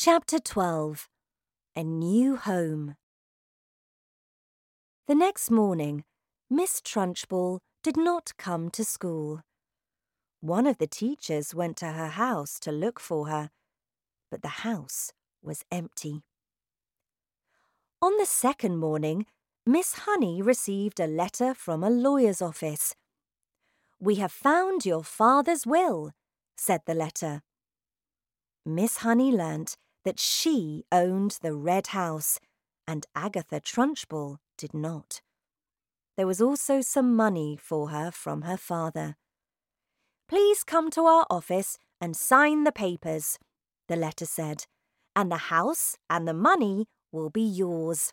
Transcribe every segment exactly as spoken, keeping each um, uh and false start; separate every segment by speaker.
Speaker 1: Chapter twelve. A New Home. The next morning, Miss Trunchbull did not come to school. One of the teachers went to her house to look for her, but the house was empty. On the second morning, Miss Honey received a letter from a lawyer's office. "We have found your father's will," said the letter. Miss Honey learnt that she owned the red house, and Agatha Trunchbull did not. There was also some money for her from her father. "Please come to our office and sign the papers," the letter said, "and the house and the money will be yours."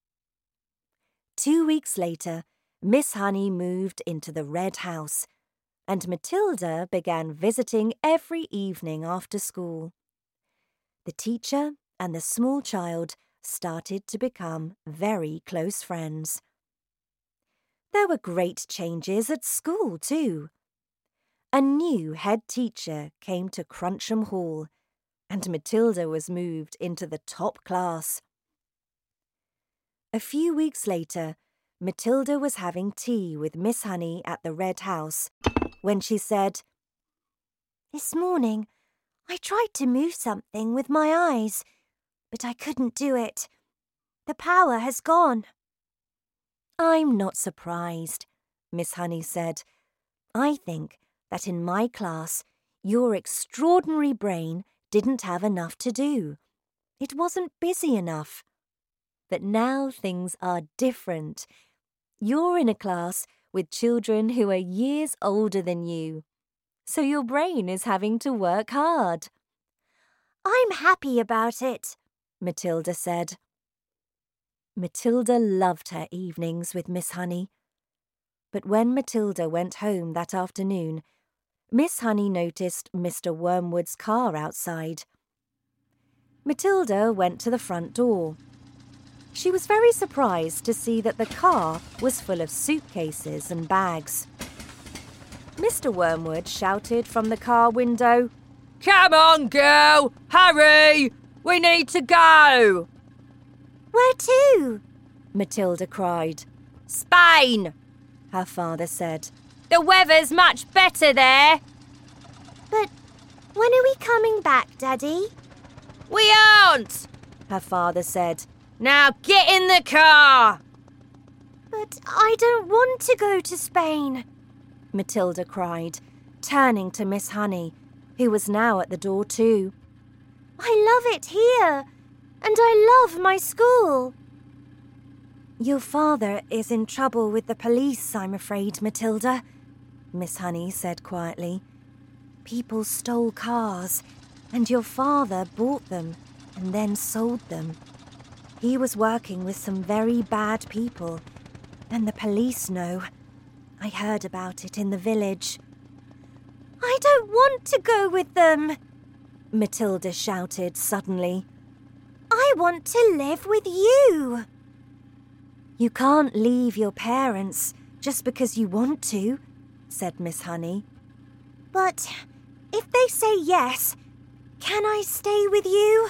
Speaker 1: Two weeks later, Miss Honey moved into the red house, and Matilda began visiting every evening after school. The teacher and the small child started to become very close friends. There were great changes at school, too. A new head teacher came to Cruncham Hall, and Matilda was moved into the top class. A few weeks later, Matilda was having tea with Miss Honey at the red house when she said, "This morning, I tried to move something with my eyes, but I couldn't do it. The power has gone." "I'm not surprised," Miss Honey said. "I think that in my class, your extraordinary brain didn't have enough to do. It wasn't busy enough. But now things are different. You're in a class with children who are years older than you, so your brain is having to work hard." "I'm happy about it," Matilda said. Matilda loved her evenings with Miss Honey. But when Matilda went home that afternoon, Miss Honey noticed Mister Wormwood's car outside. Matilda went to the front door. She was very surprised to see that the car was full of suitcases and bags. Mister Wormwood shouted from the car window, "Come on, girl! Hurry! We need to go!"
Speaker 2: "Where to?"
Speaker 1: Matilda cried. "Spain," her father said. "The weather's much better there."
Speaker 2: "But when are we coming back, Daddy?"
Speaker 1: "We aren't," her father said. "Now get in the car."
Speaker 2: "But I don't want to go to Spain,"
Speaker 1: Matilda cried, turning to Miss Honey, who was now at the door too.
Speaker 2: "I love it here, and I love my school."
Speaker 1: "Your father is in trouble with the police, I'm afraid, Matilda," Miss Honey said quietly. "People stole cars, and your father bought them and then sold them. He was working with some very bad people, and the police know. I heard about it in the village."
Speaker 2: "I don't want to go with them,"
Speaker 1: Matilda shouted suddenly.
Speaker 2: "I want to live with you."
Speaker 1: "You can't leave your parents just because you want to," said Miss Honey.
Speaker 2: "But if they say yes, can I stay with you?"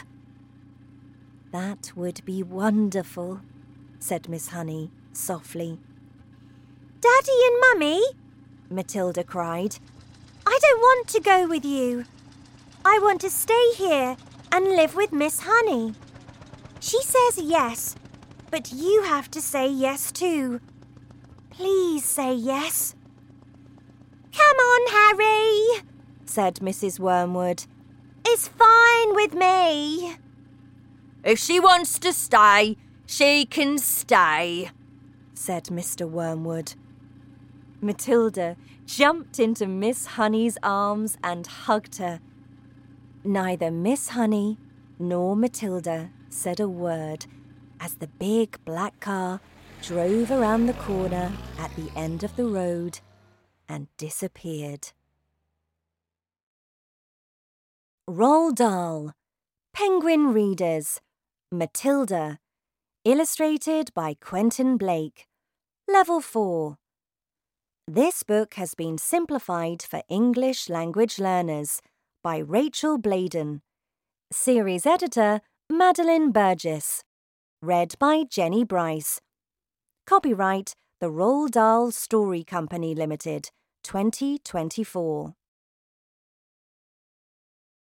Speaker 1: "That would be wonderful," said Miss Honey softly.
Speaker 2: "Daddy and Mummy,"
Speaker 1: Matilda cried,
Speaker 2: "I don't want to go with you. I want to stay here and live with Miss Honey. She says yes, but you have to say yes too. Please say yes." "Come on, Harry,"
Speaker 1: said Missus Wormwood.
Speaker 2: "It's fine with me."
Speaker 1: "If she wants to stay, she can stay," said Mister Wormwood. Matilda jumped into Miss Honey's arms and hugged her. Neither Miss Honey nor Matilda said a word as the big black car drove around the corner at the end of the road and disappeared. Roald Dahl, Penguin Readers, Matilda, illustrated by Quentin Blake, Level four. This book has been simplified for English language learners by Rachel Bladen. Series editor Madeline Burgess. Read by Jenny Bryce. Copyright The Roald Dahl Story Company Limited, twenty twenty-four.